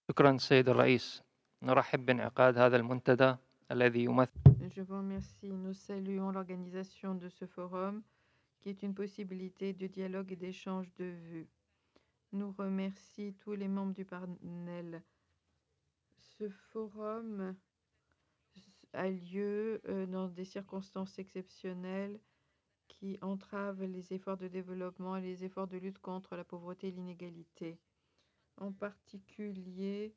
شكرا سيد الرئيس. نرحب بانعقاد هذا المنتدى الذي يمثل Je vous remercie. Nous saluons l'organisation de ce forum qui est une possibilité de dialogue et d'échange de vues. Nous remercions tous les membres du panel. Ce forum a lieu dans des circonstances exceptionnelles qui entravent les efforts de développement et les efforts de lutte contre la pauvreté et l'inégalité. En particulier,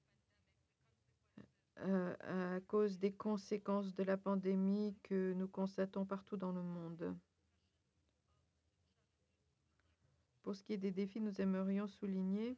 à cause des conséquences de la pandémie que nous constatons partout dans le monde. Pour ce qui est des défis, nous aimerions souligner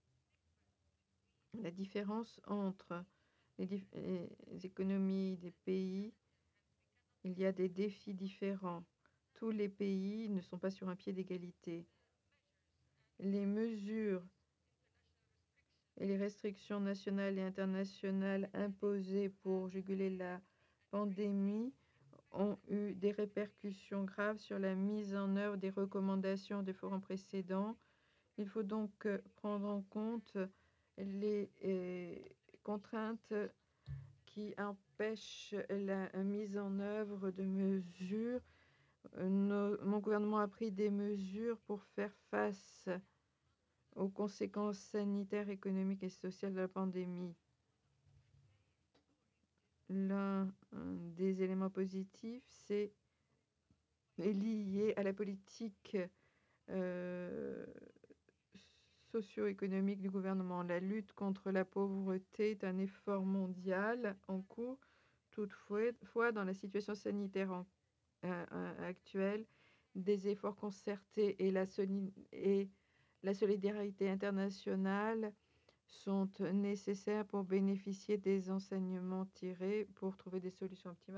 la différence entre les économies des pays. Il y a des défis différents. Tous les pays ne sont pas sur un pied d'égalité. Les mesures et les restrictions nationales et internationales imposées pour juguler la pandémie ont eu des répercussions graves sur la mise en œuvre des recommandations des forums précédents. Il faut donc prendre en compte les contraintes qui empêchent la mise en œuvre de mesures. Mon gouvernement a pris des mesures pour faire face aux conséquences sanitaires, économiques et sociales de la pandémie. L'un des éléments positifs, est lié à la politique socio-économique du gouvernement. La lutte contre la pauvreté est un effort mondial en cours. Toutefois, dans la situation sanitaire actuelle, des efforts concertés et la solidarité internationale sont nécessaires pour bénéficier des enseignements tirés pour trouver des solutions optimales.